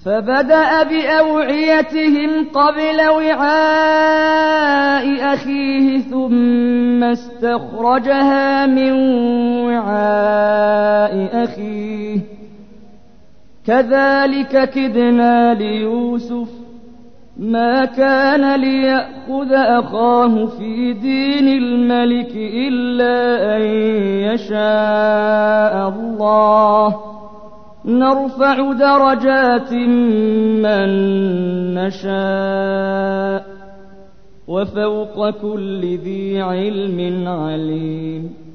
فبدأ بأوعيتهم قبل وعاء أخيه ثم استخرجها من وعاء أخيه كذلك كدنا ليوسف ما كان ليأخذ أخاه في دين الملك إلا أن يشاء الله نرفع درجات من نشاء وفوق كل ذي علم عليم